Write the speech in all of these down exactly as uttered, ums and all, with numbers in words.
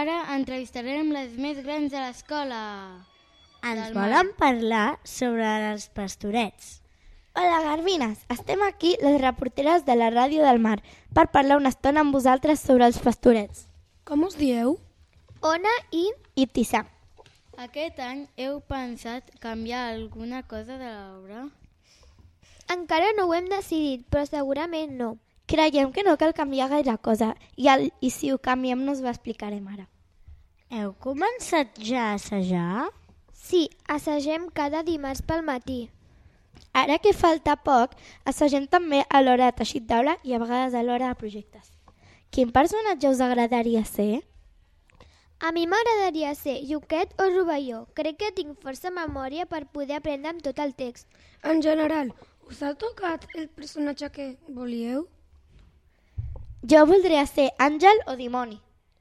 Ara entrevistarem les més grans de l'escola. Ens volen parlar sobre els pastorets. Hola, Garbines! Estem aquí, les reporteres de la Ràdio del Mar, per parlar una estona amb vosaltres sobre els pastorets. Com us dieu? Ona i Ibtissam. Aquest any heu pensat canviar alguna cosa de l'obra? Encara no ho hem decidit, però segurament no. Creiem que no cal canviar gaire cosa i, el, i si ho canviem no us ho explicarem ara. Heu començat ja a assajar? Sí, assagem cada dimarts pel matí. Ara que falta poc, assagem també a l'hora de teixit d'aula i a vegades a l'hora de projectes. Quin personatge us agradaria ser? A mi m'agradaria ser Lluquet o Rovelló. Crec que tinc força memòria per poder aprendre amb tot el text. En general, us ha tocat el personatge que volíeu? Jo voldria ser àngel o dimoni.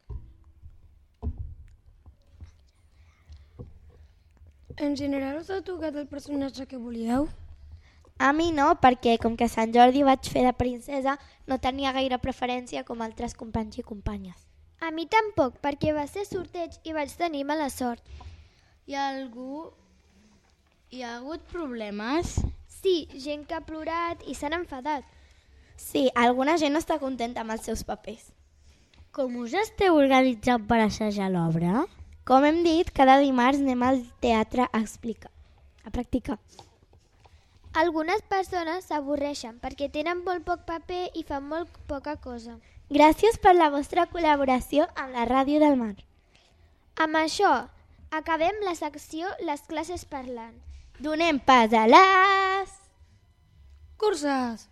En general, us ha tocat el personatge que volíeu? A mi no, perquè com que a Sant Jordi vaig fer de princesa, no tenia gaire preferència com altres companys i companyes. A mi tampoc, perquè va ser sorteig i vaig tenir mala sort. Hi ha algú... Hi ha hagut problemes? Sí, gent que ha plorat i s'han enfadat. Sí, alguna gent no està contenta amb els seus papers. Com us esteu organitzant per assajar l'obra? Com hem dit, cada dimarts anem al teatre a explicar, a practicar. Algunes persones s'avorreixen perquè tenen molt poc paper i fan molt poca cosa. Gràcies per la vostra col·laboració amb la Ràdio del Mar. Amb això, acabem la secció Les classes parlant. Donem pas a les... curses!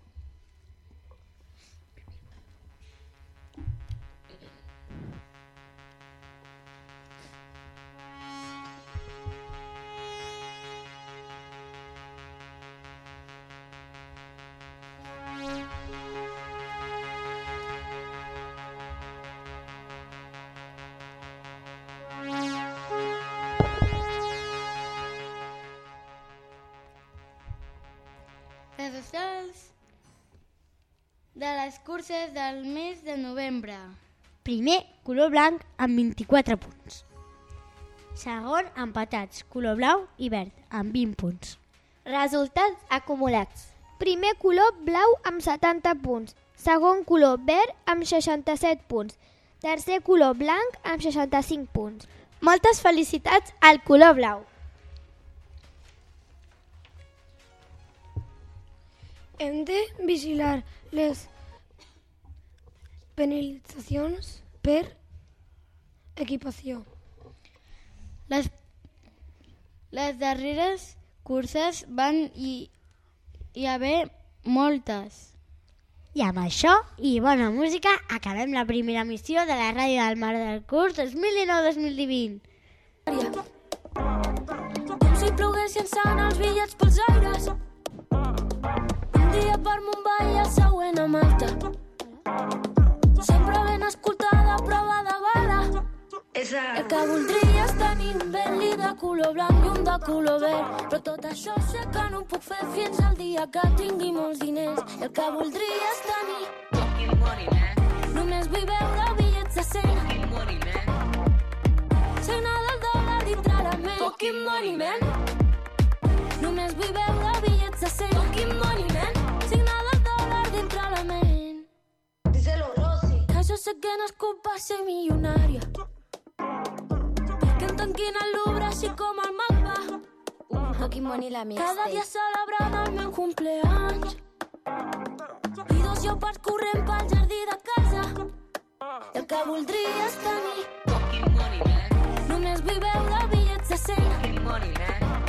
Les socials de les curses del mes de novembre. Primer, color blanc amb vint-i-quatre punts. Segon, empatats, color blau i verd, amb vint punts. Resultats acumulats. Primer color blau amb setanta punts. Segon color verd amb seixanta-set punts. Tercer color blanc amb seixanta-cinc punts. Moltes felicitats al color blau. Hem de vigilar les penalitzacions per equipació. Les, les darreres curses van hi, hi haver moltes. I amb això i bona música acabem la primera missió de la Ràdio del Mar del curs dos mil dinou dos mil vint. Com si ploguessin sant els bitllets pels aires. Un dia per Mumbai i el següent a Malta. Sempre ben escoltada, prova de bala. El que voldria és tenir un Bentley de color blanc i un de color verd. Però tot això sé que no ho puc fer fins al dia que tingui molts diners. El que voldria és tenir fucking money, man. Només vull veure bitllets de cent. Fucking money, man. Signar del dòlar dintre la ment. Fucking money, man. Només vull veure bitllets de cent. Fucking money, man. Signar del dòlar dintre la ment. Díselo, Rosy. Que jo sé que no és culpa ser milionària. Que em tanquin el Louvre així com el mapa. Fucking money la mixtape. Cada dia celebrant el meu cumpleaños. I dos lleopards corrent pel jardí de casa. El que voldria és tenir fucking money, man. Només vull veure bitllets de cent. Fucking money, man.